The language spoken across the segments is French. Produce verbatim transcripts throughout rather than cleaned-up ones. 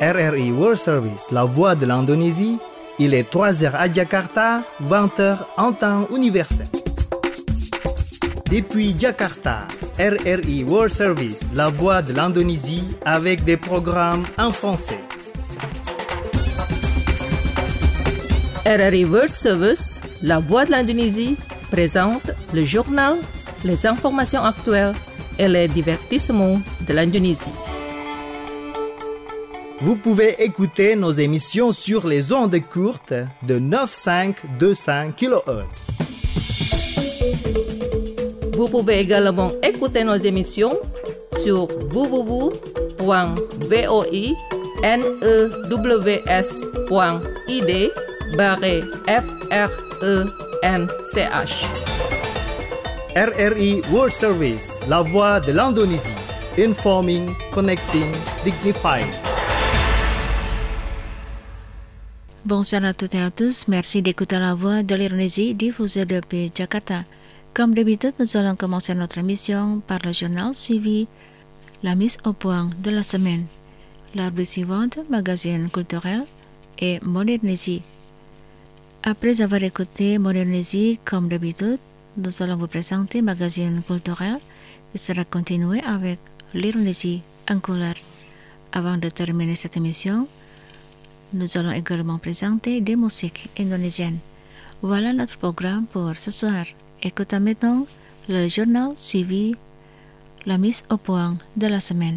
R R I World Service, la voix de l'Indonésie. Il est trois heures à Jakarta, vingt heures en temps universel. Depuis Jakarta, R R I World Service, la voix de l'Indonésie, avec des programmes en français. R R I World Service, la voix de l'Indonésie, présente le journal, les informations actuelles et les divertissements de l'Indonésie. Vous pouvez écouter nos émissions sur les ondes courtes de neuf virgule cinq deux cents kilohertz. Vous pouvez également écouter nos émissions sur w w w point voinews point i d barre f r e n c h. R R I World Service, la voix de l'Indonésie. Informing, connecting, dignifying. Bonsoir à toutes et à tous, merci d'écouter la voix de l'Indonésie diffusée depuis Jakarta. Comme d'habitude, nous allons commencer notre émission par le journal suivi la mise au point de la semaine. La rubrique suivante, magazine culturel et Modernésie. Après avoir écouté Modernésie, comme d'habitude, nous allons vous présenter magazine culturel qui sera continué avec l'Indonésie en couleur. Avant de terminer cette émission, nous allons également présenter des musiques indonésiennes. Voilà notre programme pour ce soir. Écoutons maintenant le journal suivi la mise au point de la semaine.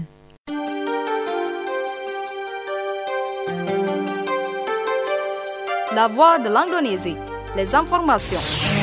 La voix de l'Indonésie, les informations.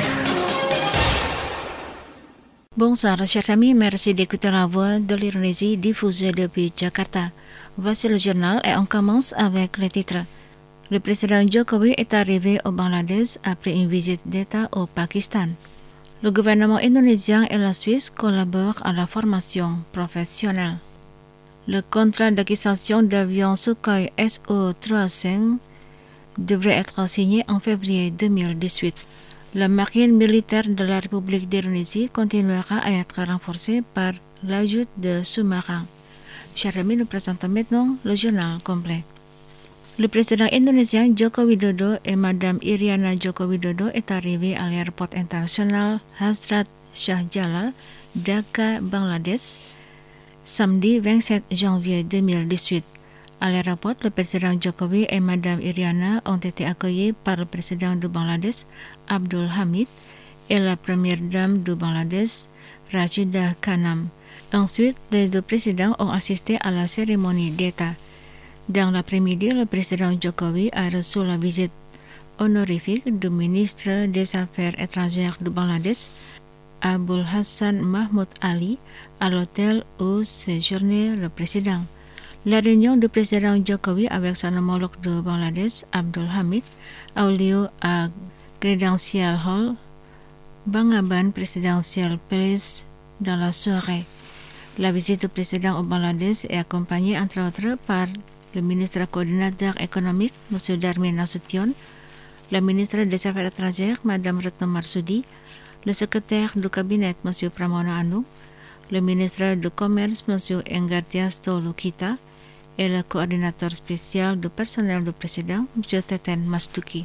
Bonsoir chers amis, merci d'écouter la voix de l'Indonésie diffusée depuis Jakarta. Voici le journal et on commence avec les titres. Le président Jokowi est arrivé au Bangladesh après une visite d'État au Pakistan. Le gouvernement indonésien et la Suisse collaborent à la formation professionnelle. Le contrat d'acquisition d'avions Sukhoi S U trente et cinq devrait être signé en février deux mille dix-huit. La marine militaire de la République d'Indonésie continuera à être renforcée par l'ajout de sous-marins. Chers amis, nous présentons maintenant le journal complet. Le président indonésien Joko Widodo et Madame Iriana Joko Widodo est arrivé à l'aéroport international Hazrat Shah Jalal, Dhaka, Bangladesh, samedi vingt-sept janvier deux mille dix-huit. À l'aéroport, le président Jokowi et Madame Iriana ont été accueillis par le président du Bangladesh, Abdul Hamid, et la première dame du Bangladesh, Rashida Khanam. Ensuite, les deux présidents ont assisté à la cérémonie d'État. Dans l'après-midi, le président Jokowi a reçu la visite honorifique du ministre des Affaires étrangères du Bangladesh, Abul Hassan Mahmoud Ali, à l'hôtel où séjournait le président. La réunion du président Jokowi avec son homologue du Bangladesh, Abdul Hamid, a eu lieu à Credential Hall, Bangaban Presidential Palace, dans la soirée. La visite du président au Bangladesh est accompagnée entre autres par le ministre coordinateur économique, M. Darmin Nasution, le ministre des Affaires étrangères, Mme Retno Marsudi, le secrétaire du cabinet, M. Pramono Anung, le ministre du Commerce, M. Enggartiasto Lukita, et le coordinateur spécial du personnel du président, M. Teten Masduki.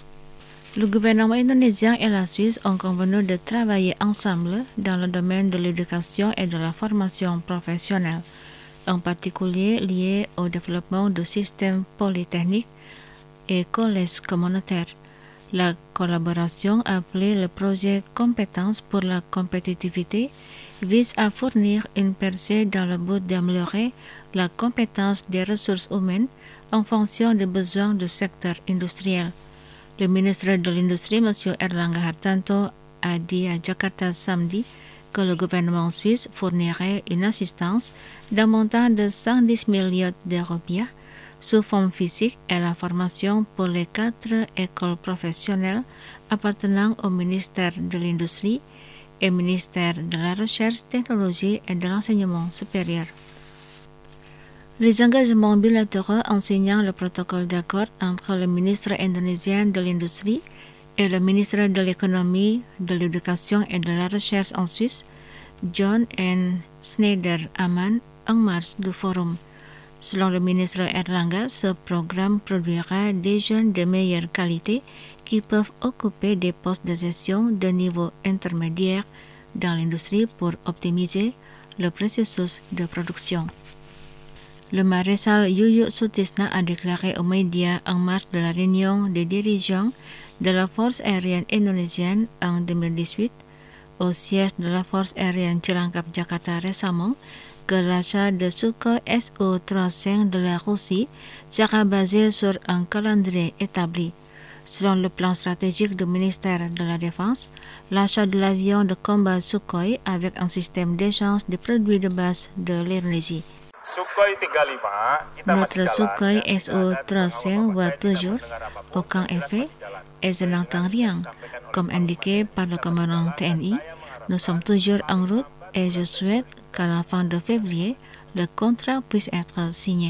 Le gouvernement indonésien et la Suisse ont convenu de travailler ensemble dans le domaine de l'éducation et de la formation professionnelle, en particulier lié au développement du système polytechnique et collèges communautaires. La collaboration appelée le projet Compétences pour la compétitivité vise à fournir une percée dans le but d'améliorer la compétence des ressources humaines en fonction des besoins du secteur industriel. Le ministre de l'Industrie, M. Erlangga Hartanto, a dit à Jakarta samedi que le gouvernement suisse fournirait une assistance d'un montant de cent dix millions d'euros sous forme physique et la formation pour les quatre écoles professionnelles appartenant au ministère de l'Industrie et au ministère de la Recherche, Technologie et de l'Enseignement supérieur. Les engagements bilatéraux enseignant le protocole d'accord entre le ministre indonésien de l'Industrie et le ministre de l'Économie, de l'Éducation et de la Recherche en Suisse, John N. Schneider-Aman, en marge du forum. Selon le ministre Erlangga, ce programme produira des jeunes de meilleure qualité qui peuvent occuper des postes de gestion de niveau intermédiaire dans l'industrie pour optimiser le processus de production. Le maréchal Yuyuk Sutisna a déclaré aux médias en marge de la réunion des dirigeants de la force aérienne indonésienne en deux mille dix-huit au siège de la force aérienne Cilangkap Jakarta récemment que l'achat de Sukhoi S U trente-cinq de la Russie sera basé sur un calendrier établi. Selon le plan stratégique du ministère de la Défense, l'achat de l'avion de combat Sukhoi avec un système d'échange de produits de base de l'Indonésie. Notre Sukhoi S U trente-cinq va toujours aucun effet et je n'entends rien. Comme indiqué par le commandant T N I, nous sommes toujours en route et je souhaite qu'à la fin de février, le contrat puisse être signé.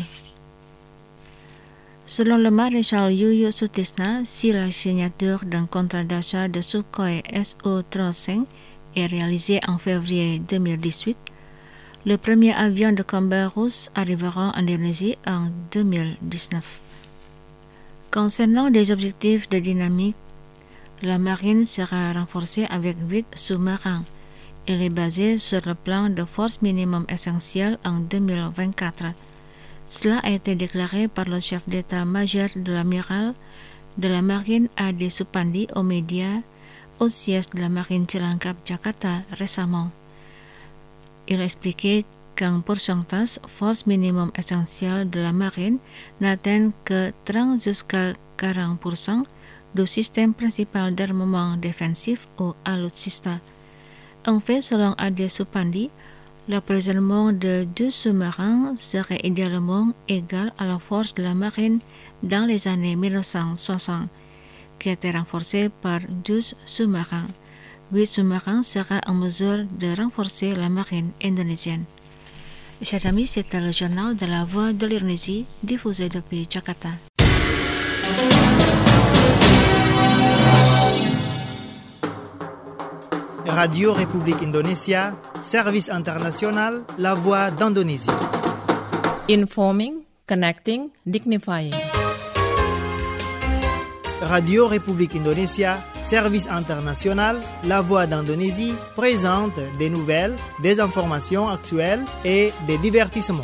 Selon le maréchal Yuyuk Sutisna, si la signature d'un contrat d'achat de Sukhoi S U trente-cinq est réalisée en février deux mille dix-huit, le premier avion de combat russe arrivera en Indonésie en deux mille dix-neuf. Concernant des objectifs de dynamique, la marine sera renforcée avec huit sous-marins. Elle est basée sur le plan de force minimum essentiel en deux mille vingt-quatre. Cela a été déclaré par le chef d'état-major de l'amiral de la marine Ade Supandi aux médias au siège de la marine Cilangkap Jakarta récemment. Il a expliqué qu'un pourcentage force minimum essentielle de la marine n'atteint que trente jusqu'à quarante pour cent du système principal d'armement défensif ou alutsista. En fait, selon Ade Supandi, l'approvisionnement de deux sous-marins serait idéalement égal à la force de la marine dans les années mille neuf cent soixante, qui a été renforcée par douze sous-marins. Huit sous-marins seraient en mesure de renforcer la marine indonésienne. Chers amis, c'était le journal de la Voix de l'Indonésie, diffusé depuis Jakarta. Radio République Indonésia, service international, la Voix d'Indonésie. Informing, connecting, dignifying. Radio République Indonésia, service international, la Voix d'Indonésie, présente des nouvelles, des informations actuelles et des divertissements.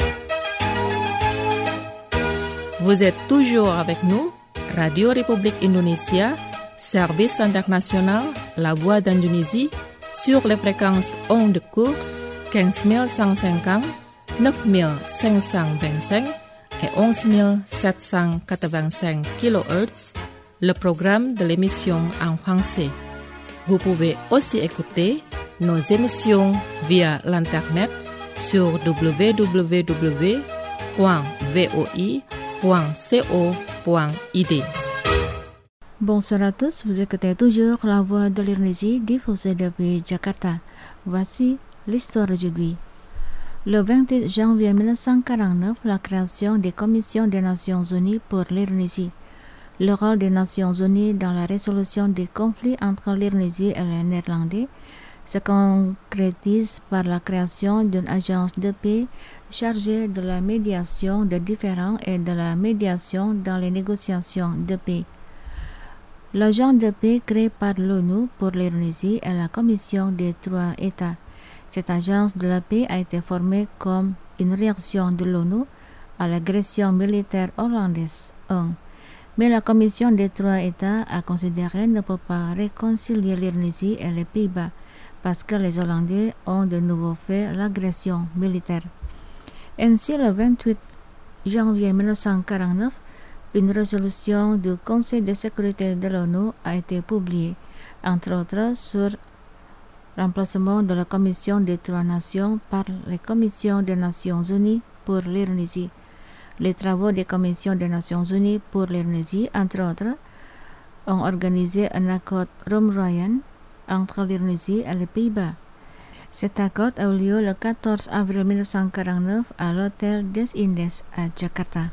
Vous êtes toujours avec nous, Radio République Indonésia, service international, la Voix d'Indonésie, sur les fréquences ondes courtes quinze mille cent cinquante, neuf mille cinq cent vingt-cinq et onze mille sept cent quatre-vingt-cinq kilohertz, le programme de l'émission en français. Vous pouvez aussi écouter nos émissions via l'internet sur w w w point voi point co point i d. Bonsoir à tous, vous écoutez toujours la Voix de l'Indonésie diffusée depuis Jakarta. Voici l'histoire d'aujourd'hui. Le vingt-huit janvier mille neuf cent quarante-neuf, la création des commissions des Nations Unies pour l'Indonésie. Le rôle des Nations Unies dans la résolution des conflits entre l'Indonésie et les Néerlandais se concrétise par la création d'une agence de paix chargée de la médiation de différends et de la médiation dans les négociations de paix. L'agence de paix créée par l'ONU pour l'Indonésie est la Commission des trois États. Cette agence de la paix a été formée comme une réaction de l'ONU à l'agression militaire hollandaise. un. Mais la Commission des trois États a considéré ne peut pas réconcilier l'Indonésie et les Pays-Bas parce que les Hollandais ont de nouveau fait l'agression militaire. Ainsi, le vingt-huit janvier mille neuf cent quarante-neuf, une résolution du Conseil de sécurité de l'ONU a été publiée, entre autres sur remplacement de la Commission des trois nations par la Commission des Nations Unies pour l'Indonésie. Les travaux des Commissions des Nations Unies pour l'Indonésie, entre autres, ont organisé un accord Rome-Royan entre l'Indonésie et les Pays-Bas. Cet accord a eu lieu le quatorze avril mille neuf cent quarante-neuf à l'hôtel des Indes à Jakarta.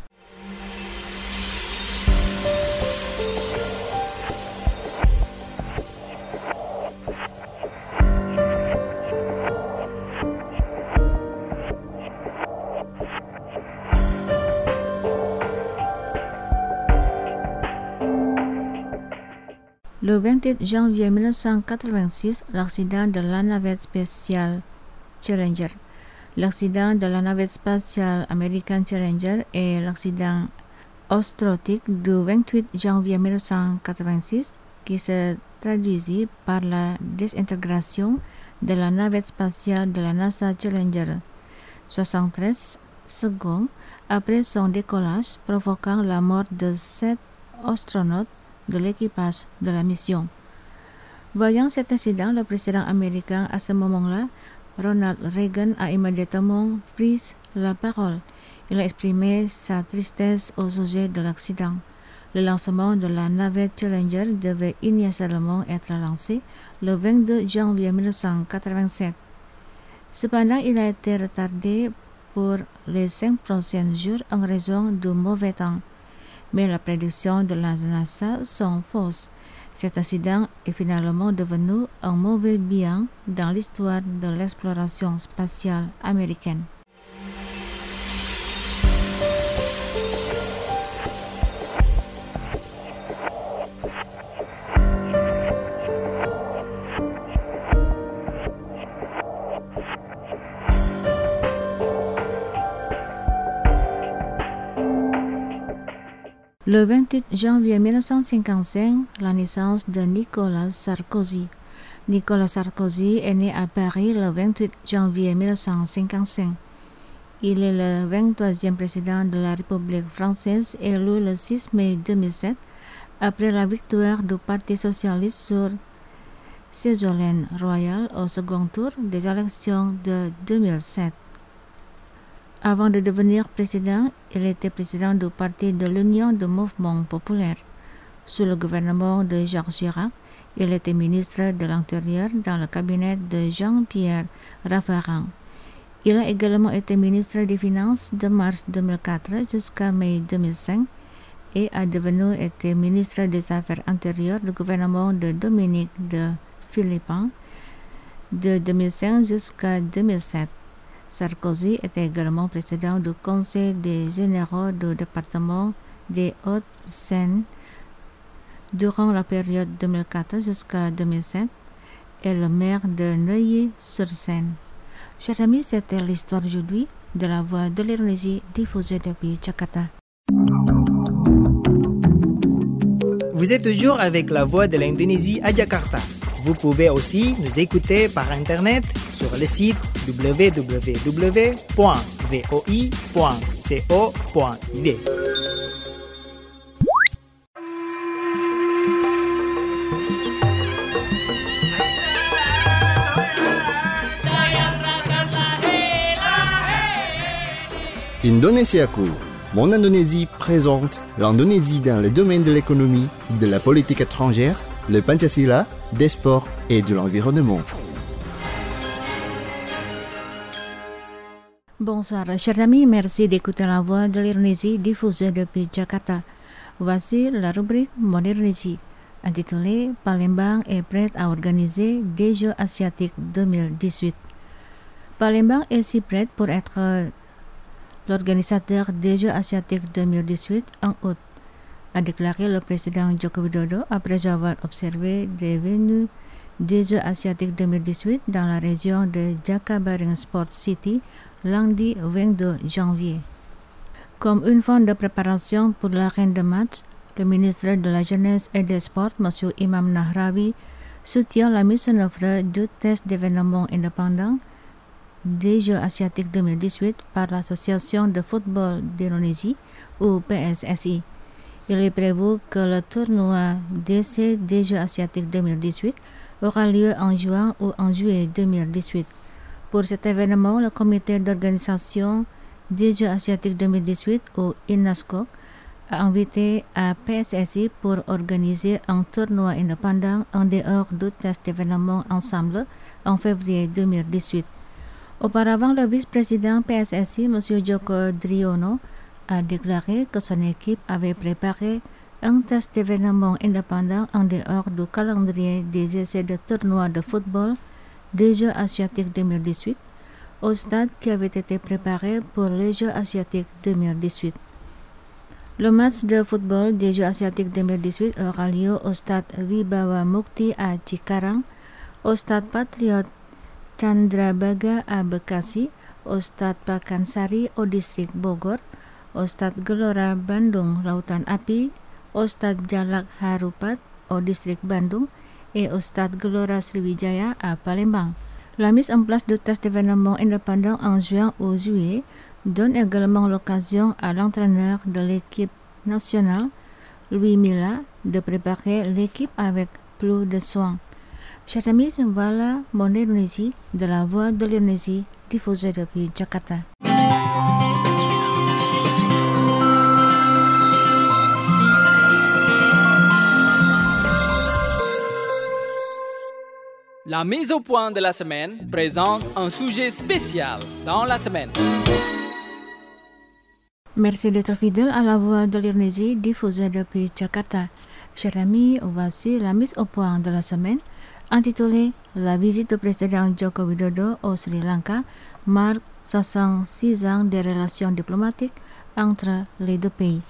Le vingt-huit janvier mille neuf cent quatre-vingt-six, l'accident de la navette spatiale Challenger. L'accident de la navette spatiale américaine Challenger et l'accident astronautique du vingt-huit janvier mille neuf cent quatre-vingt-six qui se traduisit par la désintégration de la navette spatiale de la NASA Challenger soixante-treize secondes après son décollage, provoquant la mort de sept astronautes de l'équipage de la mission. Voyant cet incident, le président américain à ce moment-là, Ronald Reagan, a immédiatement pris la parole. Il a exprimé sa tristesse au sujet de l'accident. Le lancement de la navette Challenger devait initialement être lancé le vingt-deux janvier mille neuf cent quatre-vingt-sept. Cependant, il a été retardé pour les cinq prochains jours en raison du mauvais temps. Mais la prédiction de la NASA sont fausses. Cet incident est finalement devenu un mauvais bilan dans l'histoire de l'exploration spatiale américaine. Le vingt-huit janvier mille neuf cent cinquante-cinq, la naissance de Nicolas Sarkozy. Nicolas Sarkozy est né à Paris le vingt-huit janvier mille neuf cent cinquante-cinq. Il est le vingt-troisième président de la République française, élu le six mai deux mille sept, après la victoire du Parti socialiste sur Ségolène Royal au second tour des élections de deux mille sept. Avant de devenir président, il était président du Parti de l'Union du Mouvement populaire. Sous le gouvernement de Jacques Chirac, il était ministre de l'Intérieur dans le cabinet de Jean-Pierre Raffarin. Il a également été ministre des Finances de mars deux mille quatre jusqu'à mai deux mille cinq et a devenu été ministre des Affaires intérieures du gouvernement de Dominique de Villepin de deux mille cinq jusqu'à deux mille sept. Sarkozy était également président du Conseil des généraux du département des Hauts-de-Seine durant la période deux mille quatre jusqu'à deux mille sept et le maire de Neuilly-sur-Seine. Chers amis, c'était l'histoire aujourd'hui de la Voix de l'Indonésie diffusée depuis Jakarta. Vous êtes toujours avec la Voix de l'Indonésie à Jakarta. Vous pouvez aussi nous écouter par Internet sur le site w w w point v o i point co point i d. Indonesiaku, Mon Indonésie présente l'Indonésie dans le domaine de l'économie, de la politique étrangère, le Pancasila, des sports et de l'environnement. Bonsoir, chers amis, merci d'écouter la Voix de l'Indonésie diffusée depuis Jakarta. Voici la rubrique Modernésie, intitulée Palembang est prête à organiser des Jeux asiatiques deux mille dix-huit. Palembang est si prête pour être l'organisateur des Jeux asiatiques deux mille dix-huit en août, a déclaré le président Joko Widodo après avoir observé des venues des Jeux asiatiques deux mille dix-huit dans la région de Jakabaring Sport City lundi vingt-deux janvier. Comme une forme de préparation pour l'arène de match, le ministre de la Jeunesse et des Sports, M. Imam Nahrawi, soutient la mise en œuvre du test d'événements indépendants des Jeux asiatiques deux mille dix-huit par l'Association de football d'Indonésie, ou P S S I. Il est prévu que le tournoi D C des Jeux asiatiques deux mille dix-huit aura lieu en juin ou en juillet deux mille dix-huit. Pour cet événement, le comité d'organisation des Jeux asiatiques deux mille dix-huit, ou INASCO, a invité à P S S I pour organiser un tournoi indépendant en dehors du test d'événement ensemble en février deux mille dix-huit. Auparavant, le vice-président P S S I, M. Joko Driono, a déclaré que son équipe avait préparé un test d'événement indépendant en dehors du calendrier des essais de tournois de football des Jeux asiatiques deux mille dix-huit, au stade qui avait été préparé pour les Jeux asiatiques deux mille dix-huit. Le match de football des Jeux asiatiques deux mille dix-huit aura lieu au stade Wibawa Mukti à Cikarang, au stade Patriot Chandrabaga à Bekasi, au stade Pakansari au district Bogor, au stade Gelora Bandung Lautan Api, au stade Jalak Harupat au district Bandung et au stade Gelora Sriwijaya à Palembang. La mise en place de tests d'événements indépendants en juin ou juillet donne également l'occasion à l'entraîneur de l'équipe nationale, Louis Milla, de préparer l'équipe avec plus de soin. Chers amis, voilà mon Indonésie de la Voix de l'Indonésie diffusée depuis Jakarta. La mise au point de la semaine présente un sujet spécial dans la semaine. Merci d'être fidèle à la Voix de l'Indonésie diffusée depuis Jakarta. Chers amis, voici la mise au point de la semaine intitulée La visite du président Joko Widodo au Sri Lanka marque soixante-six ans de relations diplomatiques entre les deux pays.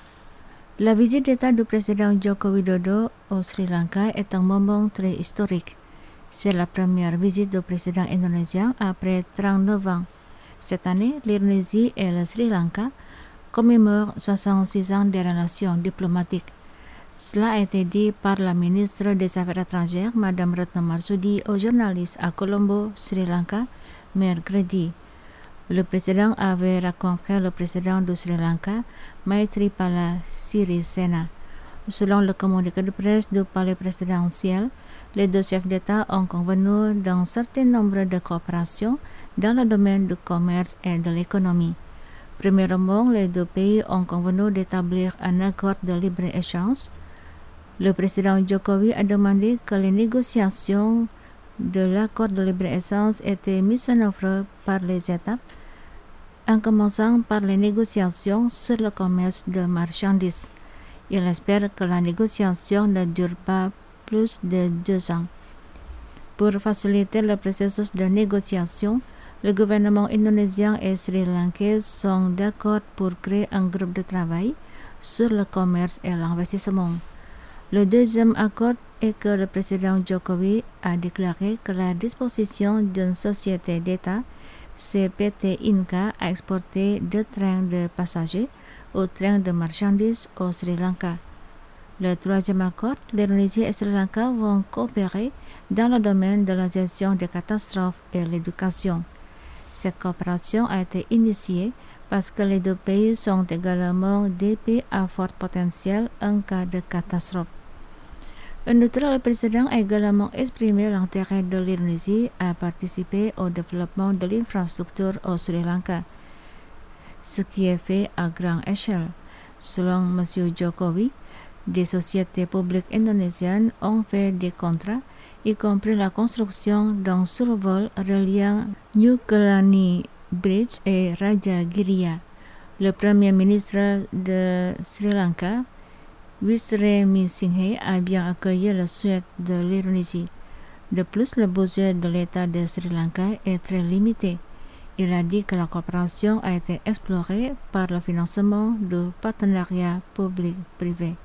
La visite d'État du président Joko Widodo au Sri Lanka est un moment très historique. C'est la première visite du président indonésien après trente-neuf ans. Cette année, l'Indonésie et le Sri Lanka commémorent soixante-six ans de relations diplomatiques. Cela a été dit par la ministre des Affaires étrangères, Madame Retno Marsudi, aux journalistes à Colombo, Sri Lanka, mercredi. Le président avait rencontré le président du Sri Lanka, Maithripala Sirisena. Selon le communiqué de presse du palais présidentiel, les deux chefs d'État ont convenu d'un certain nombre de coopérations dans le domaine du commerce et de l'économie. Premièrement, les deux pays ont convenu d'établir un accord de libre-échange. Le président Jokowi a demandé que les négociations de l'accord de libre-échange étaient mises en œuvre par les États, en commençant par les négociations sur le commerce de marchandises. Il espère que la négociation ne dure pas plus de deux ans. Pour faciliter le processus de négociation, le gouvernement indonésien et sri-lankais sont d'accord pour créer un groupe de travail sur le commerce et l'investissement. Le deuxième accord est que le président Jokowi a déclaré que la disposition d'une société d'État, C P T Inka, a exporté deux trains de passagers ou trains de marchandises au Sri Lanka. Le troisième accord, l'Indonésie et Sri Lanka vont coopérer dans le domaine de la gestion des catastrophes et l'éducation. Cette coopération a été initiée parce que les deux pays sont également des pays à fort potentiel en cas de catastrophe. En outre, le président a également exprimé l'intérêt de l'Indonésie à participer au développement de l'infrastructure au Sri Lanka, ce qui est fait à grande échelle. Selon M. Jokowi, des sociétés publiques indonésiennes ont fait des contrats, y compris la construction d'un survol reliant New Kelani Bridge et Rajagiriya. Le premier ministre de Sri Lanka, Wisremisinghe, a bien accueilli la souhait de l'Indonésie. De plus, le budget de l'État de Sri Lanka est très limité. Il a dit que la coopération a été explorée par le financement du partenariat public-privé.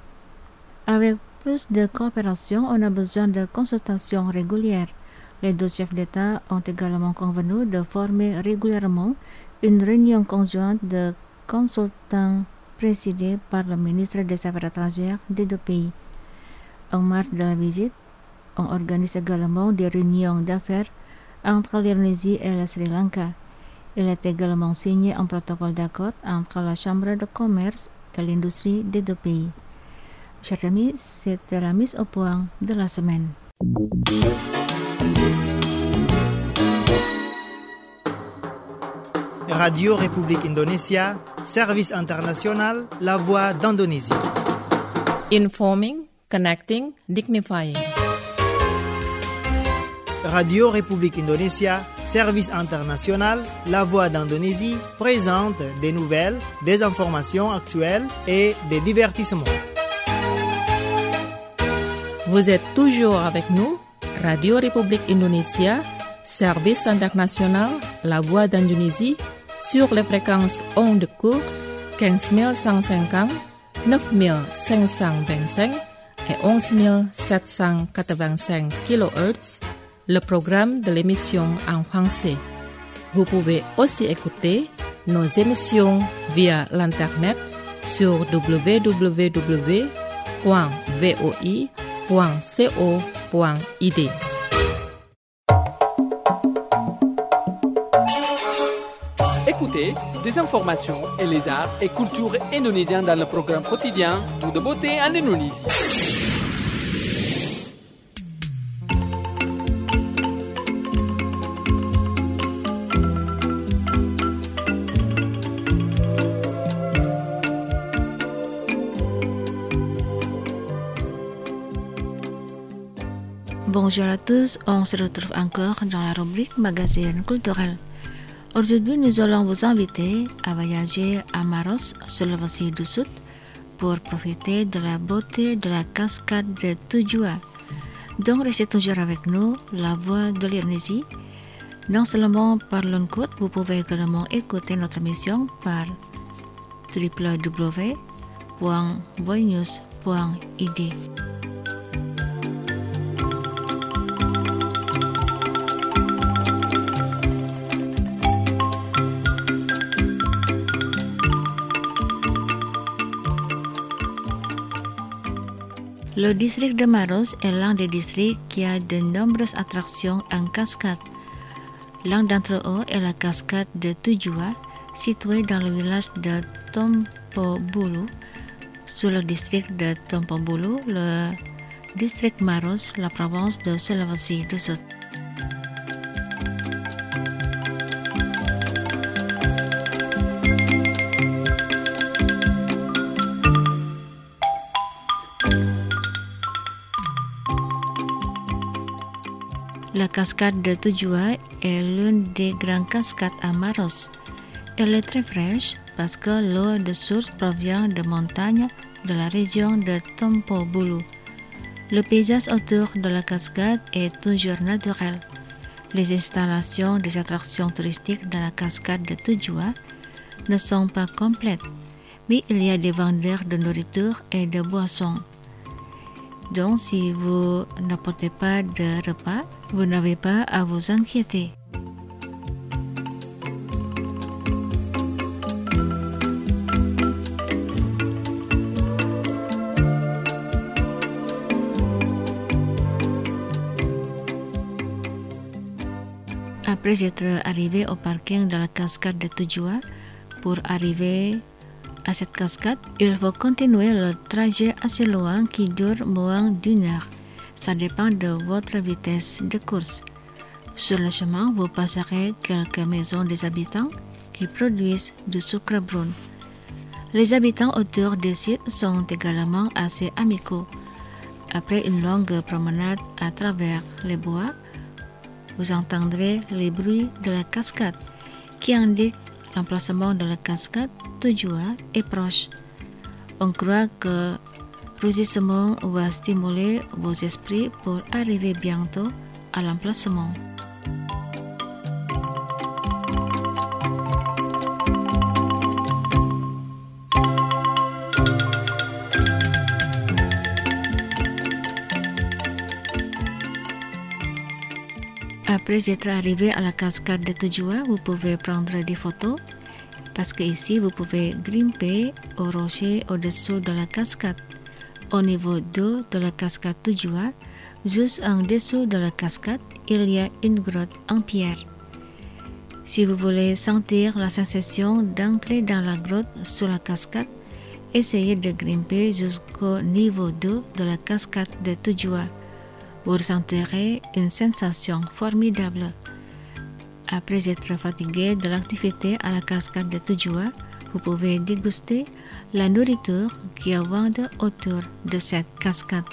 Avec plus de coopération, on a besoin de consultations régulières. Les deux chefs d'État ont également convenu de former régulièrement une réunion conjointe de consultants présidée par le ministre des Affaires étrangères des deux pays. En marge de la visite, on organise également des réunions d'affaires entre l'Indonésie et le Sri Lanka. Il est également signé un protocole d'accord entre la Chambre de commerce et l'industrie des deux pays. Chers amis, c'était la mise au point de la semaine. Radio République Indonésia, Service international, La Voix d'Indonésie. Informing, connecting, dignifying. Radio République Indonésia, Service international, La Voix d'Indonésie présente des nouvelles, des informations actuelles et des divertissements. Vous êtes toujours avec nous, Radio République Indonésia, Service international, La Voix d'Indonésie, sur les fréquences ondes courtes quinze mille cent cinquante, neuf mille cinq cent vingt-cinq et onze mille sept cent quatre-vingt-cinq kilohertz, le programme de l'émission en français. Vous pouvez aussi écouter nos émissions via l'Internet sur w w w point v o i point co point i d. Écoutez des informations et les arts et cultures indonésiens dans le programme quotidien Tout de beauté en Indonésie. Bonjour à tous, on se retrouve encore dans la rubrique Magazine culturel. Aujourd'hui, nous allons vous inviter à voyager à Maros, Sulawesi du Sud, pour profiter de la beauté de la cascade de Tujua. Donc, restez toujours avec nous, la voix de l'Indonésie. Non seulement par long court, vous pouvez également écouter notre émission par w w w point voinews point i d. Le district de Maros est l'un des districts qui a de nombreuses attractions en cascade. L'un d'entre eux est la cascade de Tujua, située dans le village de Tompobulu, sous le district de Tompobulu, le district Maros, la province de Sulawesi du Sud. La cascade de Tujua est l'une des grandes cascades à Maros. Elle est très fraîche parce que l'eau de source provient de montagnes de la région de Tompobulu. Le paysage autour de la cascade est toujours naturel. Les installations des attractions touristiques de la cascade de Tujua ne sont pas complètes, mais il y a des vendeurs de nourriture et de boissons. Donc, si vous n'apportez pas de repas, vous n'avez pas à vous inquiéter. Après être arrivé au parking de la cascade de Tujua, pour arriver à cette cascade, il faut continuer le trajet assez loin qui dure moins d'une heure. Ça dépend de votre vitesse de course. Sur le chemin, vous passerez quelques maisons des habitants qui produisent du sucre brun. Les habitants autour des sites sont également assez amicaux. Après une longue promenade à travers les bois, vous entendrez les bruits de la cascade qui indiquent l'emplacement de la cascade Tujua est proche. On croit que rugissement va stimuler vos esprits pour arriver bientôt à l'emplacement. Après être arrivé à la cascade de Tujua, vous pouvez prendre des photos parce qu'ici vous pouvez grimper au rocher au-dessous de la cascade. Au niveau deux de la cascade Tujua, juste en dessous de la cascade, il y a une grotte en pierre. Si vous voulez sentir la sensation d'entrer dans la grotte sous la cascade, essayez de grimper jusqu'au niveau deux de la cascade de Tujua. Vous ressentirez une sensation formidable. Après être fatigué de l'activité à la cascade de Tujua, vous pouvez déguster la nourriture qui est vendue autour de cette cascade.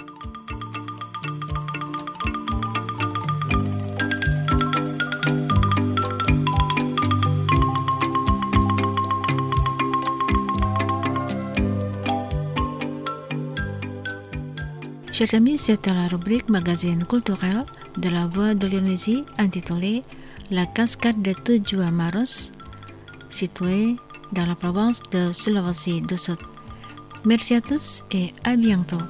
Chers amis, c'était la rubrique magazine culturel de la Voix de l'Indonésie intitulée La cascade de Tujua Maros, située dans la province de Sulawesi du Sud. Merci à tous et à bientôt.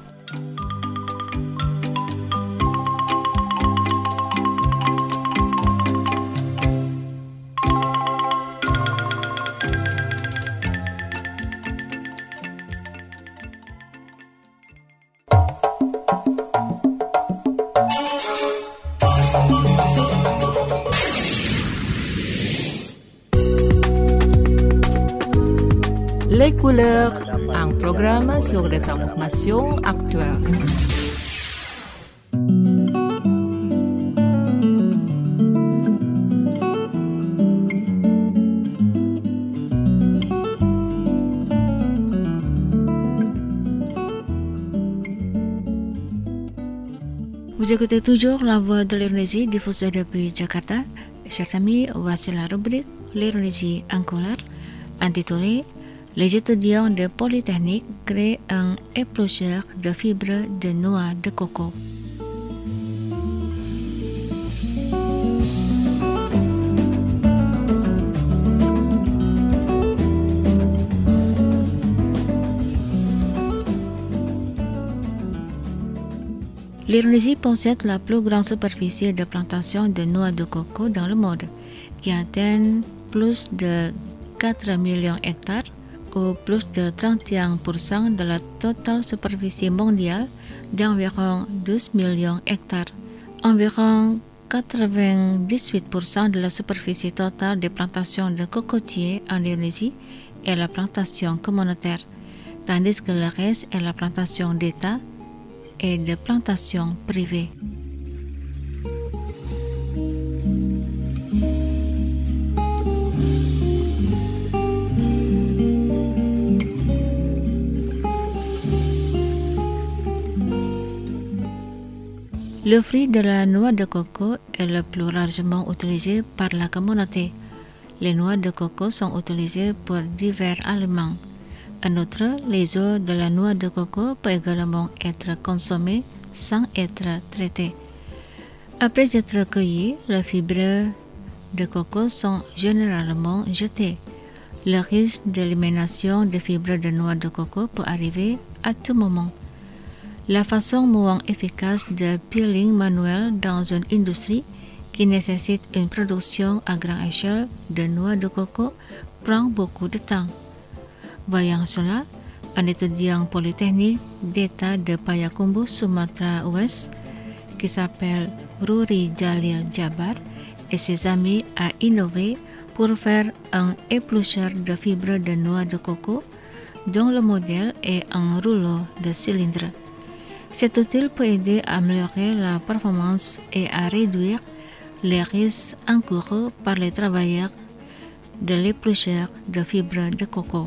Les couleurs, un programme sur les informations actuelles. Vous écoutez toujours la voix de l'Indonésie diffusée depuis Jakarta. Chers amis, voici la rubrique l'Indonésie en couleur, intitulée Les étudiants de Polytechnique créent un éplucheur de fibres de noix de coco. L'Indonésie possède la plus grande superficie de plantation de noix de coco dans le monde, qui atteint plus de quatre millions d'hectares, ou plus de trente et un pour cent de la totale superficie mondiale d'environ douze millions d'hectares. Environ quatre-vingt-dix-huit pour cent de la superficie totale des plantations de cocotiers en Indonésie est la plantation communautaire, tandis que le reste est la plantation d'État et de plantations privées. Le fruit de la noix de coco est le plus largement utilisé par la communauté. Les noix de coco sont utilisées pour divers aliments. En outre, les eaux de la noix de coco peuvent également être consommées sans être traitées. Après être cueillies, les fibres de coco sont généralement jetées. Le risque d'élimination des fibres de noix de coco peut arriver à tout moment. La façon moins efficace de peeling manuel dans une industrie qui nécessite une production à grande échelle de noix de coco prend beaucoup de temps. Voyant cela, un étudiant polytechnique d'État de Payakumbuh, Sumatra Ouest, qui s'appelle Ruri Jalil Jabar, et ses amis a innové pour faire un éplucheur de fibres de noix de coco dont le modèle est un rouleau de cylindre. Cet outil peut aider à améliorer la performance et à réduire les risques encourus par les travailleurs de l'éplucheur de fibres de coco.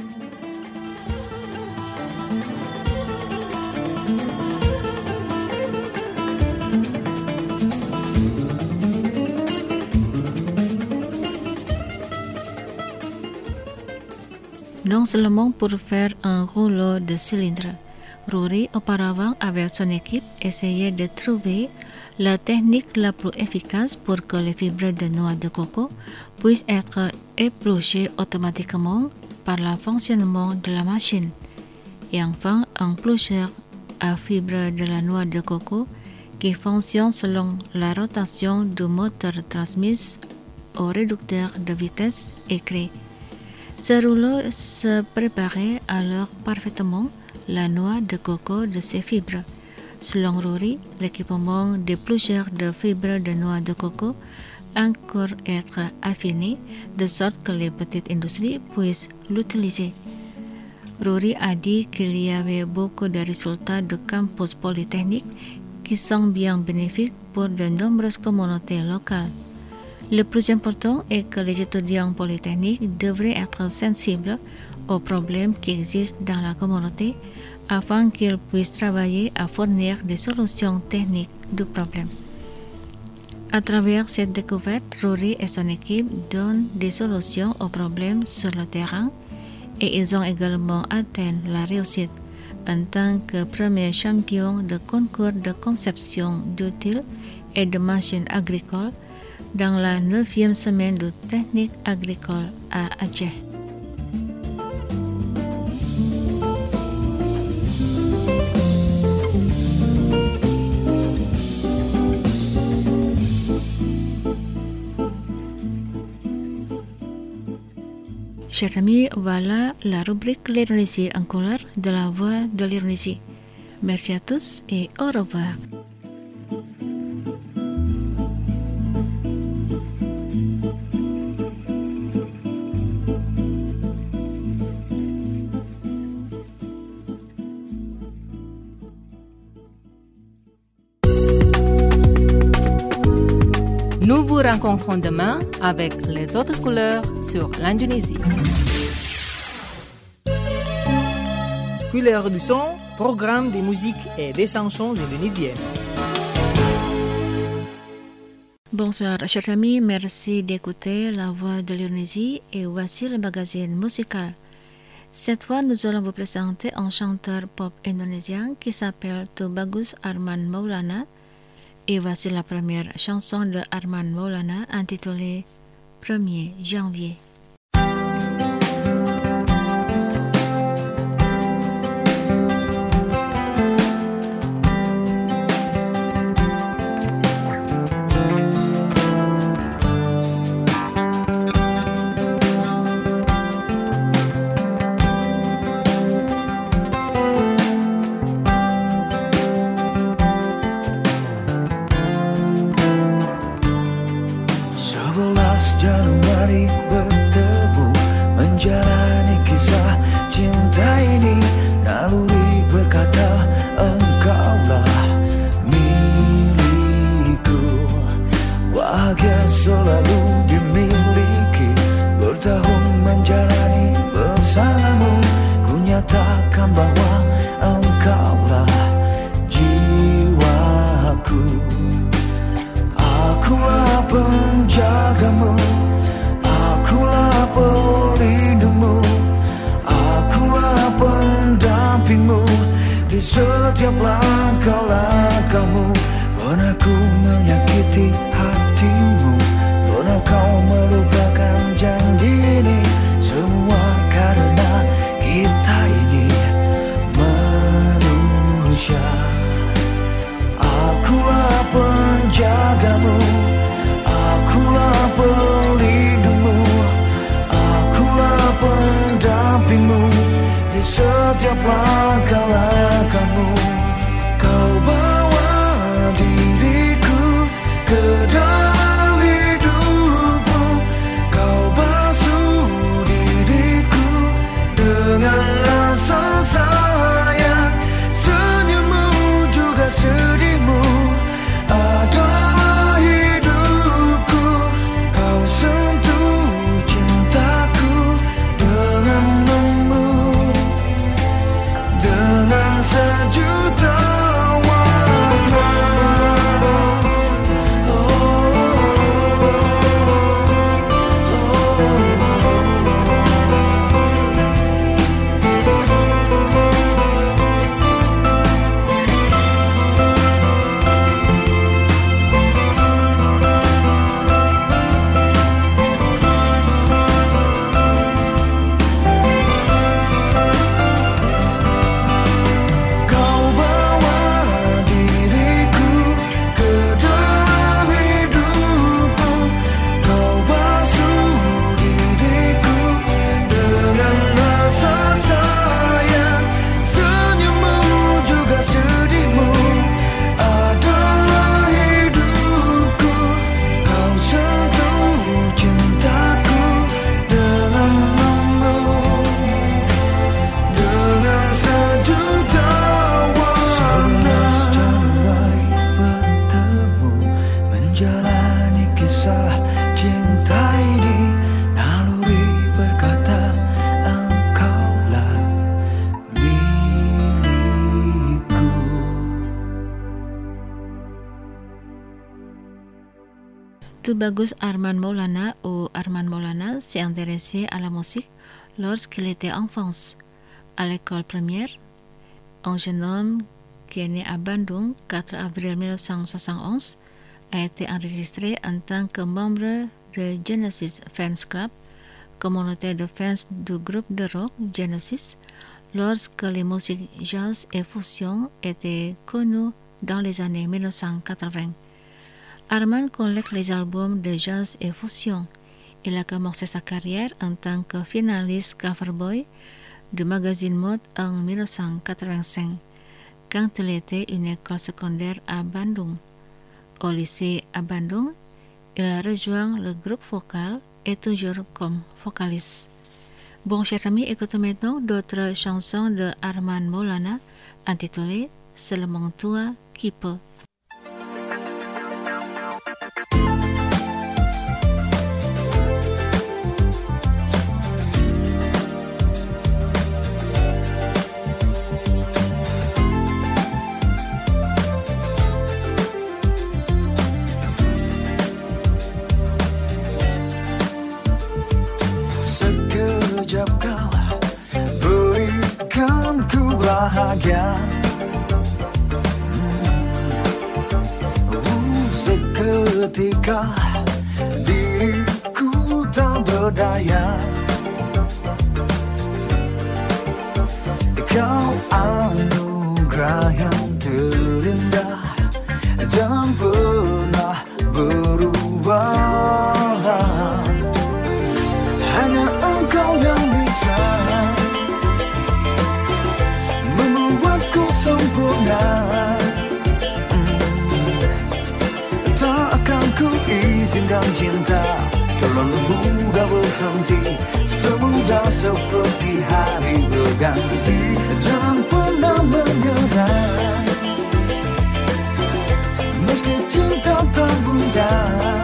Non seulement pour faire un rouleau de cylindre, Ruri auparavant avec son équipe essayé de trouver la technique la plus efficace pour que les fibres de noix de coco puissent être épluchées automatiquement par le fonctionnement de la machine. Et enfin, un éplucheur à fibres de la noix de coco qui fonctionne selon la rotation du moteur transmis au réducteur de vitesse est créé. Ce rouleau se préparait alors parfaitement la noix de coco de ses fibres. Selon Ruri, l'équipement d'éplucheur de fibres de noix de coco a encore être affiné de sorte que les petites industries puissent l'utiliser. Ruri a dit qu'il y avait beaucoup de résultats de campus polytechniques qui sont bien bénéfiques pour de nombreuses communautés locales. Le plus important est que les étudiants polytechniques devraient être sensibles aux problèmes qui existent dans la communauté afin qu'ils puissent travailler à fournir des solutions techniques du problème. À travers cette découverte, Ruri et son équipe donnent des solutions aux problèmes sur le terrain et ils ont également atteint la réussite en tant que premier champion de concours de conception d'outils et de machines agricoles dans la neuvième semaine de technique agricole à Aceh. chers amis, voilà la rubrique l'Indonésie en couleur de la voix de l'Indonésie. Merci à tous et au revoir. Nous vous rencontrons demain avec les autres couleurs sur l'Indonésie. Couleurs du son, programme de musique et des chansons indonésiennes. Bonsoir chers amis, merci d'écouter La Voix de l'Indonésie et voici le magazine musical. Cette fois, nous allons vous présenter un chanteur pop indonésien qui s'appelle Tubagus Arman Maulana. Et voici la première chanson de Arman Maulana intitulée premier janvier. Januari bertemu menjalani kisah cinta ini. Naluri berkata engkaulah milikku. Bahagia selalu dimiliki. Bertahun menjalani bersamamu. Ku nyatakan bahwa engkaulah jiwaku. Akulah penjagamu, akulah pelindungmu, akulah pendampingmu di setiap langkah-langkahmu. Pernah ku menyakiti hatimu, pernah kau melupakan janji ini. Semua karena kita ini manusia. Akulah penjagamu, akulah pelindungmu, akulah pendampingmu di setiap langkah-langkahmu. Kau bawa diriku ke dalam hidupmu, kau basuh diriku dengan rasa sayang. Senyummu juga sedihmu adalah hidupku. Kau sentuh cintaku dengan lembut, dengan sejuta warna. Oh, oh, kau bawa diriku ke dalam hidupmu, kau basuh diriku dengan rasa sayang. Senyummu juga sedihmu adalah hidupku. Kau sentuh cintaku dengan lembut, dengan sejuta warna. Januari bertemu menjalani kisah cinta ini. Naluri berkata engkaulah milikku. Tubagus Arman Maulana ou Arman Maulana s'est intéressé à la musique lorsqu'il était enfant. À l'école primaire, un jeune homme qui est né à Bandung quatre avril mille neuf cent soixante et onze a été enregistré en tant que membre de Genesis Fans Club, communauté de fans du groupe de rock Genesis, lorsque les musiques jazz et fusion étaient connues dans les années mille neuf cent quatre-vingts. Arman collecte les albums de jazz et fusion. Il a commencé sa carrière en tant que finaliste cover boy du magazine Mode en mille neuf cent quatre-vingt-cinq, quand il était une école secondaire à Bandung. Au lycée à Bandung, il a rejoint le groupe vocal et toujours comme vocaliste. Bon, chers amis, écoutez maintenant d'autres chansons de Arman Maulana intitulées Seulement toi qui peux. Bahagia, uh, seketika diriku tak berdaya. Kau anugerah yang terindah, jangan pernah berubah. Hanya Engkau yang bisa membuatku sempurna. Tak akan ku izinkan cinta terlalu mudah berhenti, semudah seperti hari berganti. Jangan pernah menyerah, meski cinta tak mudah.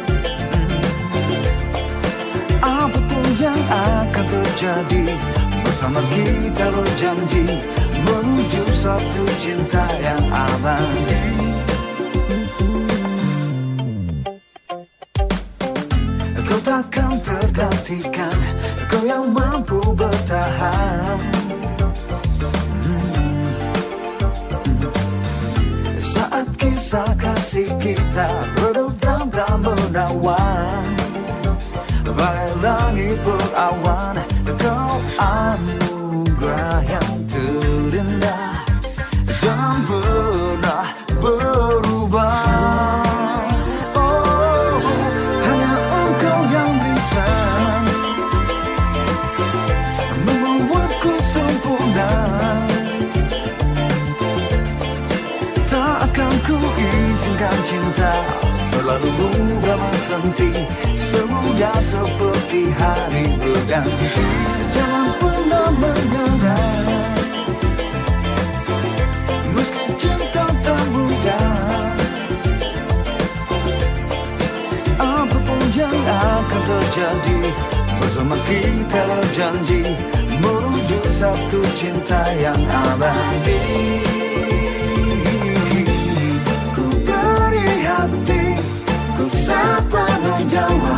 Apapun yang akan terjadi, bersama kita berjanji menuju satu cinta yang abadi. Kau takkan tergantikan, kau yang mampu bertahan. Saat kisah kasih kita redup dan tak menawan, bagai langit berawan, kau anugerah yang terindah, jangan pernah berubah. Oh, hanya Engkau yang bisa membuatku sempurna. Tak akan ku izinkan cinta terlalu mudah berhenti, semudah seperti hari berganti. Jangan pernah menyerah, meski cinta tak mudah. Apapun yang akan terjadi, bersama kita berjanji menuju satu cinta yang abadi. Ku beri hati, ku sepenuh jiwa,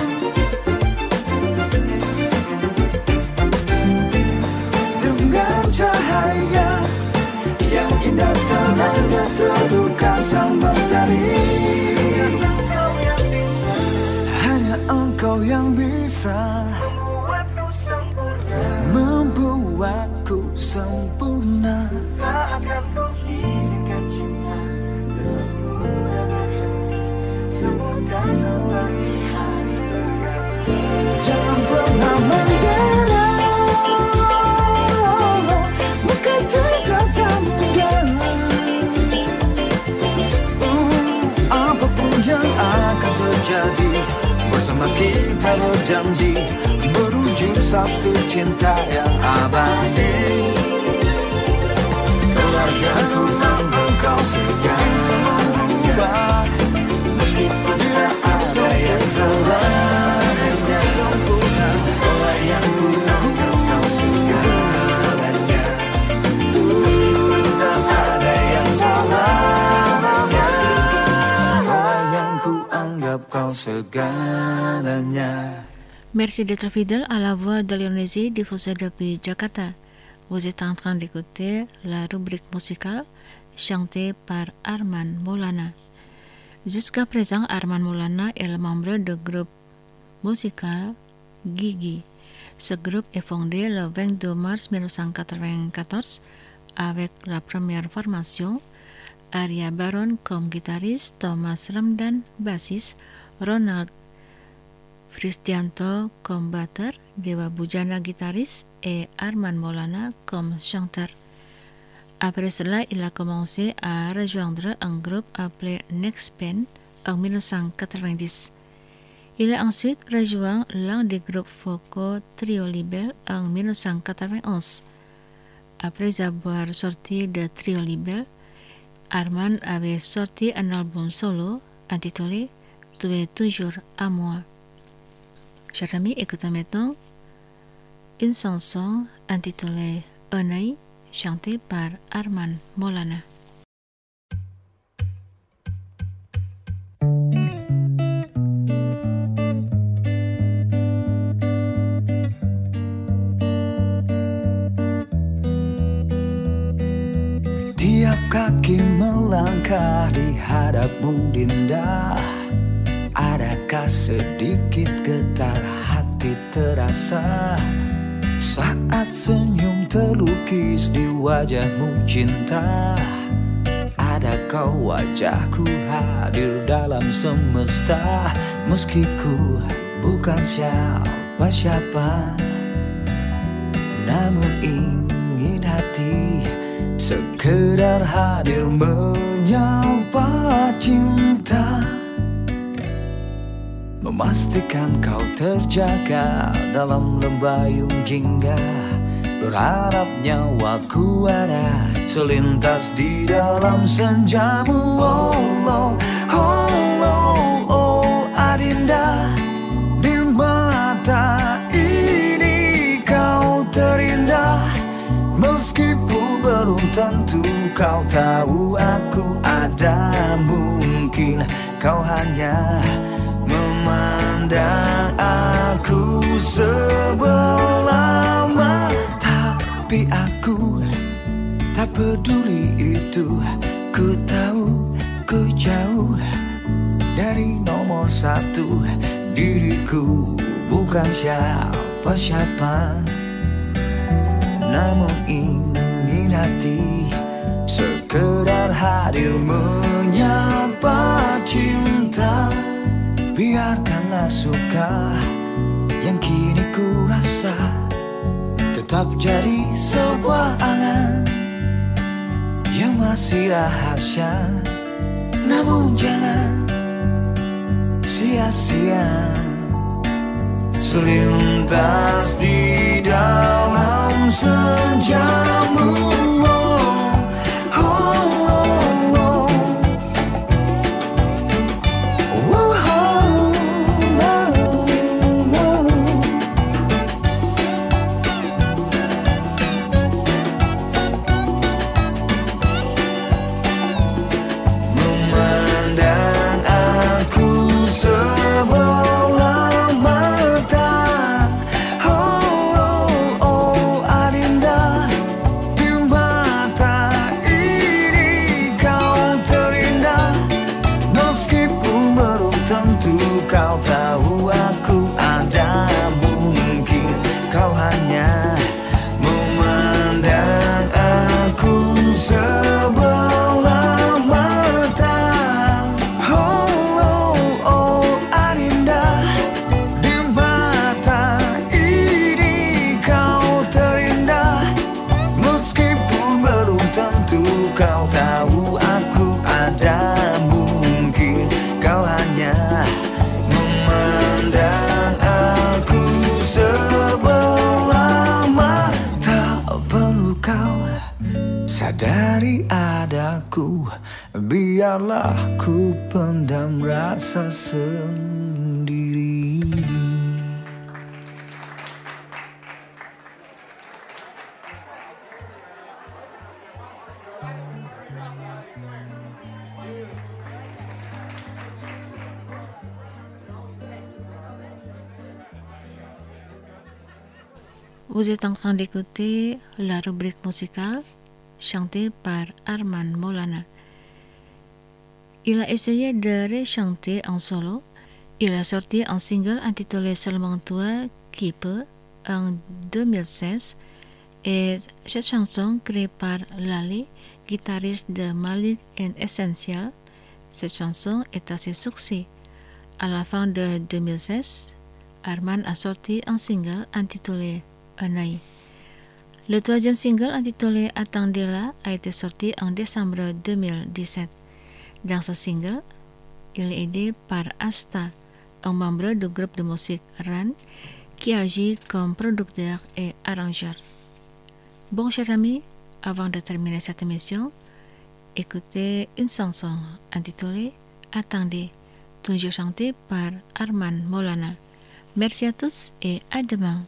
dengan cahaya yang indah tenangnya teduhkan sang mentari. Hanya Engkau yang bisa membuatku sempurna. Tak akan ku izinkan cinta mudah berhenti, semudah seperti hari berganti. Jangan pernah menyerah, meski cinta tak mudah. Apapun yang akan terjadi, bersama kita berjanji menuju satu cinta yang abadi. Keluargaku tanpa kau segan semua berubah, meskipun tak ada yang salah, hanya sempurna. Keluargaku tanpa kau segalanya, meskipun tak ada yang salah, keluargaku anggap kau segalanya. Merci d'être fidèle à la voix de l'Indonésie diffusée depuis Jakarta. Vous êtes en train d'écouter la rubrique musicale chantée par Arman Maulana. Jusqu'à présent, Arman Maulana est le membre du groupe musical Gigi. Ce groupe est fondé le vingt-deux mars mille neuf cent quatre-vingt-quatorze avec la première formation, Arya Baron comme guitariste, Thomas Ramdan bassiste, Ronald Fristianto comme batteur, Dewa Bujana guitariste et Arman Maulana comme chanteur. Après cela, il a commencé à rejoindre un groupe appelé Next Band en mille neuf cent quatre-vingt-dix. Il a ensuite rejoint l'un des groupes vocaux Trio Libel en mille neuf cent quatre-vingt-onze. Après avoir sorti de Trio Libel, Arman avait sorti un album solo intitulé Tu es toujours à moi. Chers amis, écoutons maintenant une chanson intitulée Un œil, chantée par Arman Maulana. Tiap kaki melangkah di hadapmu Dinda, adakah sedikit getar hati terasa saat senyum terlukis di wajahmu cinta? Adakah wajahku hadir dalam semesta meski ku bukan siapa-siapa, namun ingin hati sekedar hadir menyapa cinta, memastikan kau terjaga dalam lembayung jingga, berharap nyawaku ada selintas di dalam senjamu. Oh, oh, oh, oh, oh Adinda, di mata ini kau terindah, meskipun belum tentu kau tahu aku ada. Mungkin kau hanya memandang aku sebelah mata, tapi aku tak peduli itu. Ku tahu ku jauh dari nomor satu, diriku bukan siapa-siapa, namun ingin hati sekedar hadir menyapa cinta. Biarkanlah suka yang kini ku rasa tetap jadi sebuah angan yang masih rahasia, namun jangan sia-sia selintas di dalam senjamu. Sadari adaku, biarlah ku pendam rasa sendiri. Vous êtes en train d'écouter la rubrique musicale chantée par Arman Maulana. Il a essayé de rechanter en solo. Il a sorti un single intitulé Seulement toi qui peux en deux mille seize et cette chanson créée par Lali, guitariste de Malik and Essential. Cette chanson est assez succès. À la fin de deux mille seize, Arman a sorti un single intitulé Un œil. Le troisième single intitulé Attendez-la a été sorti en décembre deux mille dix-sept. Dans ce single, il est aidé par Asta, un membre du groupe de musique Ran, qui agit comme producteur et arrangeur. Bon, chers amis, avant de terminer cette émission, écoutez une chanson intitulée Attendez, toujours chantée par Arman Maulana. Merci à tous et à demain.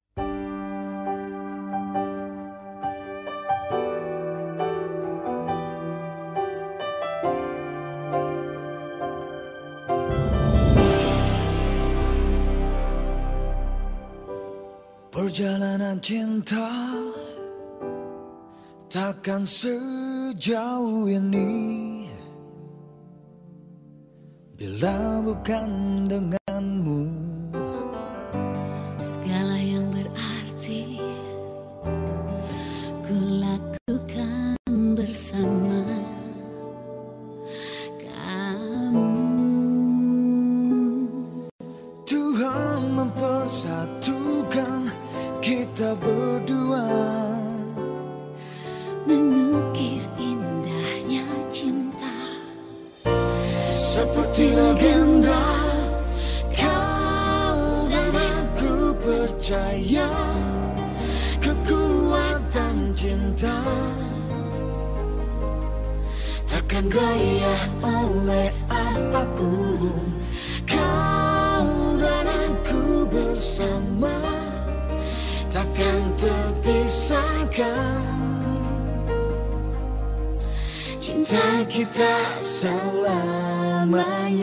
Perjalanan cinta takkan sejauh ini bila bukan denganmu. Segala yang berarti ku lakukan bersama kamu. Tuhan mempersatukan kita berdua, mengukir indahnya cinta seperti legenda. Kau dan aku percaya kekuatan cinta takkan goyah oleh apapun. Kau dan aku bersama takkan terpisahkan. Cinta kita selamanya.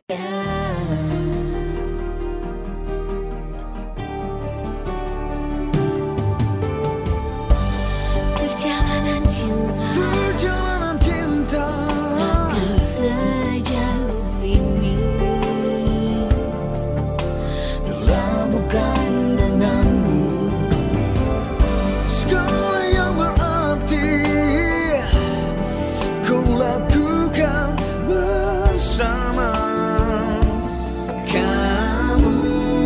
Perjalanan cinta, Perjalanan cinta takkan sejauh ini bila bukan denganmu. Segala yang berarti ku lakukan bersama kamu.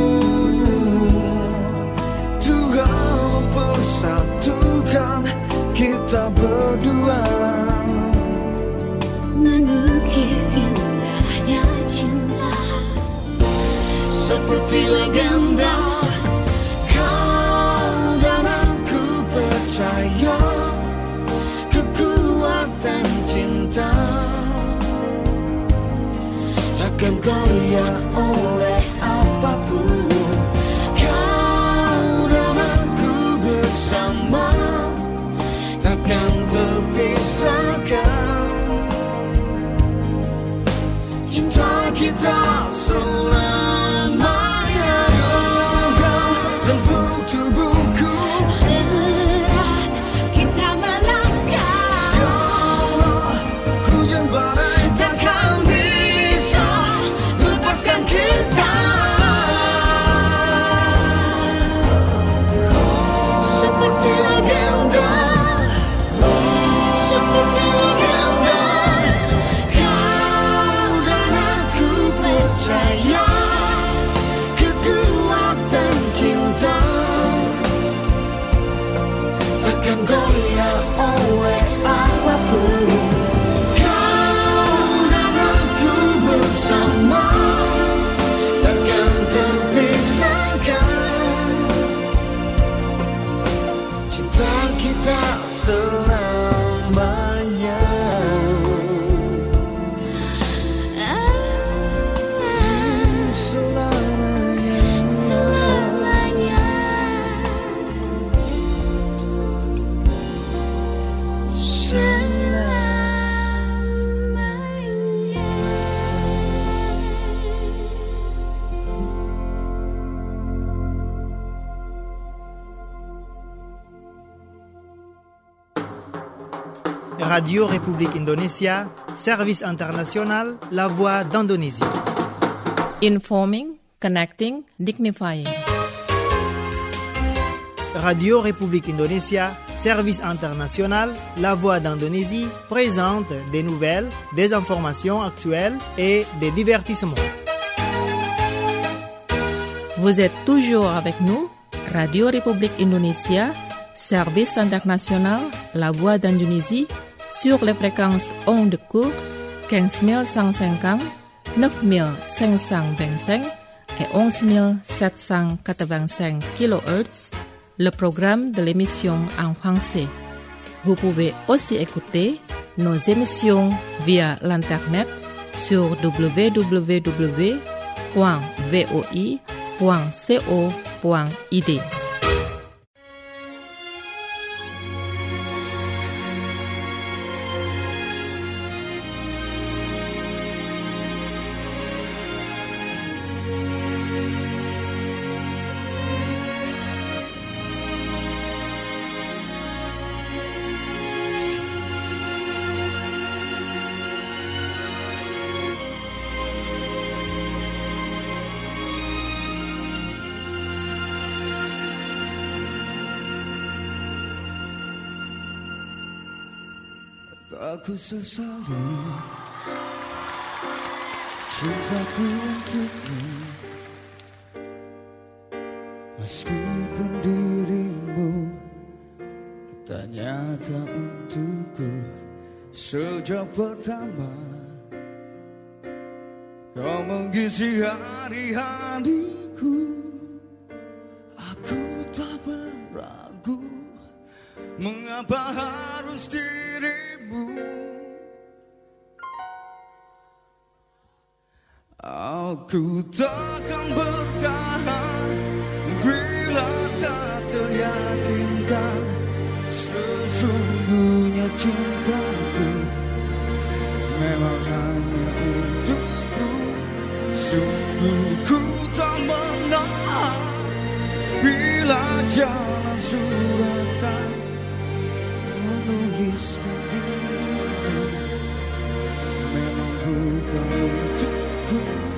Tuhan mempersatukan kita berdua, mengukir indahnya cinta seperti legenda. Kau dan aku percaya kekuatan cinta takkan goyah oleh apapun. Kau dan aku bersama takkan terpisahkan. Cinta kita selamanya. Genggam dan peluk tubuhku, erat kita melangkah. segala hujan badai Takkan bisa lepaskan kita. Seperti legenda, seperti legenda. kau dan aku percaya kekuatan cinta takkan goyah oleh apapun. Kau dan aku bersama takkan terpisahkan. Cinta kita selamanya. Selamanya. Selamanya. Radio République Indonésia, Service International, La Voix d'Indonésie. Informing, connecting, dignifying. Radio République Indonésia, Service International, La Voix d'Indonésie présente des nouvelles, des informations actuelles et des divertissements. Vous êtes toujours avec nous, Radio République Indonésia, Service international, La Voix d'Indonésie, sur les fréquences ondes courtes quinze mille cent cinquante, neuf mille cinq cent vingt-cinq et onze mille sept cent quatre-vingt-cinq kilohertz, le programme de l'émission en français. Vous pouvez aussi écouter nos émissions via l'internet sur w w w point voi point co point i d. Aku sesali cintaku untukmu, meskipun dirimu tak nyata untukku. Sejak pertama kau mengisi hari-hariku, aku tak beragu mengapa harus dirimu. Aku takkan bertahan bila tak teryakinkan sesungguhnya cintaku memang hanya untukmu. Sungguh ku tak menahan bila jalan suratan menuliskan dirimu memang bukan untukku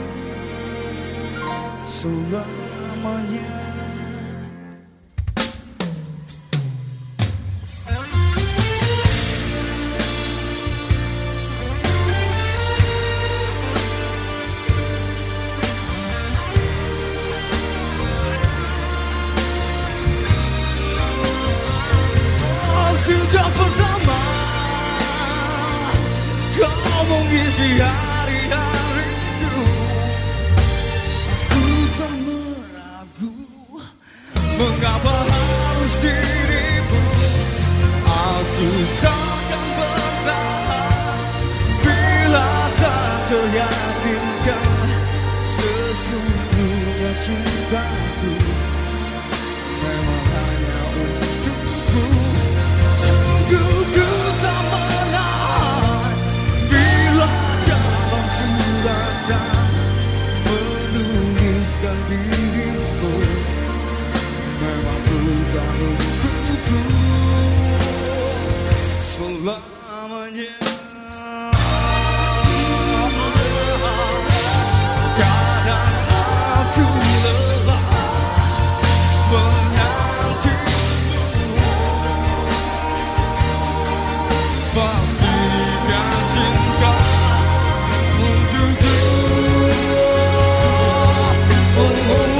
selamanya. Sejak pertama kau mengisi hari-hariku, aku tak meragu mengapa harus dirimu. Aku takkan bertahan bila tak teryakinkan sesungguhnya cintaku memang hanya untukmu. Ku tak menahan bila jalan suratan menuliskan dirimu memang bukan untukku selamanya. Kadang aku lelah pastikan cinta untukku. Oh, oh, oh.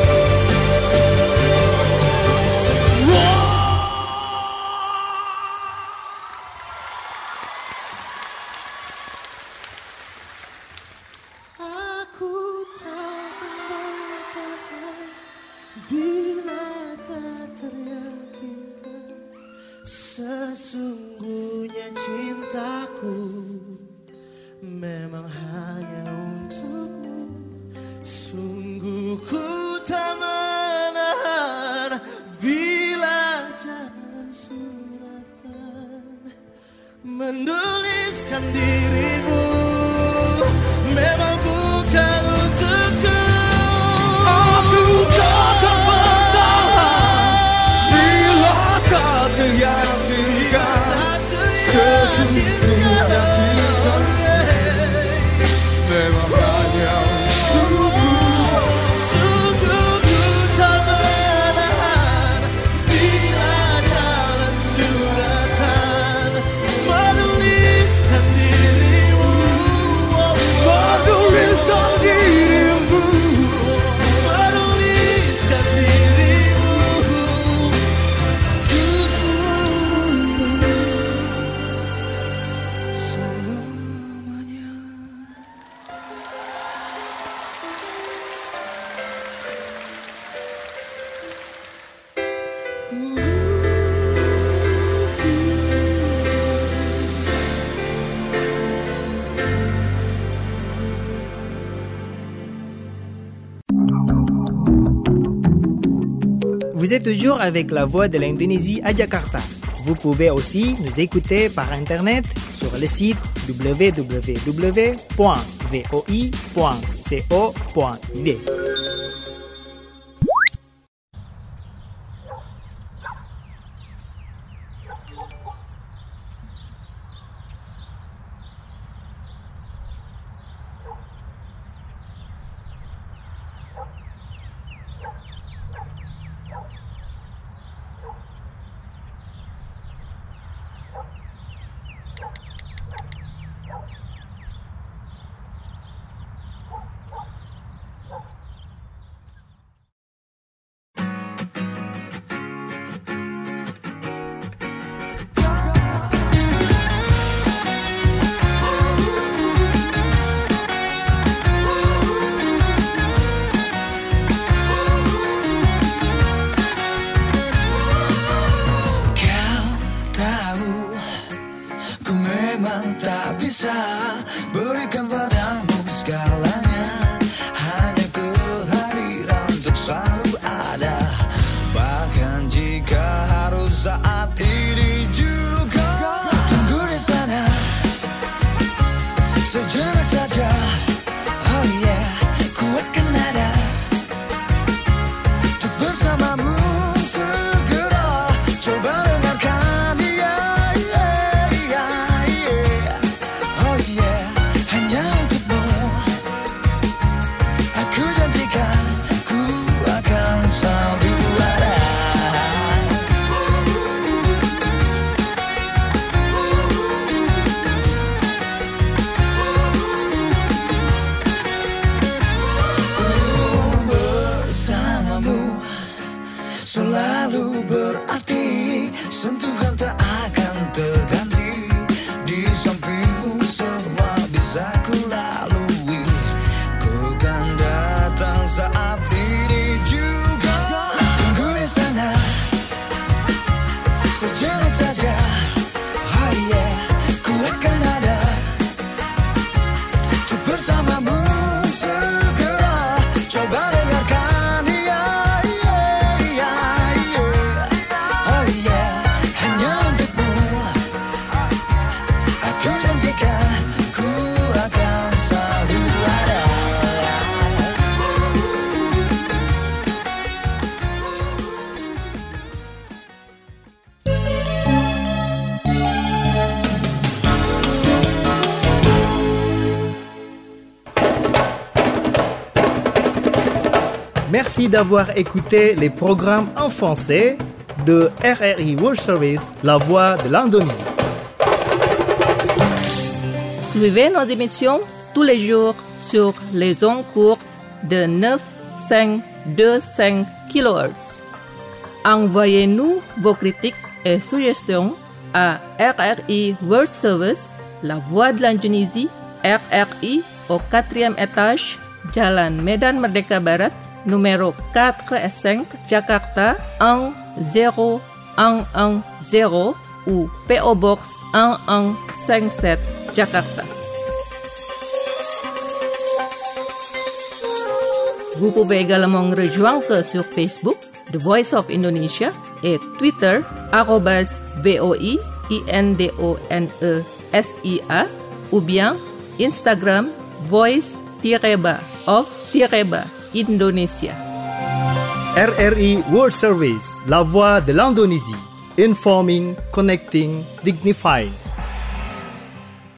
Aku takkan bertahan bila tak teryakinkan sesungguhnya cintaku memang hanya untukmu. Sungguh ku tak menahan bila jalan suratan menuliskan dirimu memang bukan untukku. Aku takkan bertahan bila tak teryakinkan sesungguhnya cinta memang hanya untukmu. Sungguh ku tak menahan bila jalan suratan menuliskan dirimu. Menulis êtes toujours avec la voix de l'Indonésie à Jakarta. Vous pouvez aussi nous écouter par Internet sur le site w w w point voi point co point i d. Berikan padamu segalanya, hanya kehadiran untuk selalu ada. Bahkan jika harus saat ini juga, tunggu di sana sejenak saja. Oh yeah, kuatkan nada untuk bersamamu segera. Coba dengarkan dia. Selalu berarti sentuhan tak akan terganti. Di sampingmu semua bisa kulalui. Ku kan datang saat ini juga. Tunggu di sana sejenak saja. Oh yeah, kuatkan nada untuk bersamamu segera. Coba dengarkan. Merci d'avoir écouté les programmes en français de R R I World Service, la voix de l'Indonésie. Suivez nos émissions tous les jours sur les ondes courtes de neuf virgule cinq deux cinq kilohertz. Envoyez-nous vos critiques et suggestions à R R I World Service, la voix de l'Indonésie, R R I au quatrième étage, Jalan Medan Merdeka Barat, numéro quatre et cinq, Jakarta un zéro un un zéro ou P O Box un un cinq sept, Jakarta. Vous pouvez également nous rejoindre sur Facebook, The Voice of Indonesia, et Twitter, arobase V O I I N D O N E S I A, ou bien Instagram, voice-ba of-ba Indonesia. R R I World Service, la voix de l'Indonésie. Informing, connecting, dignifying.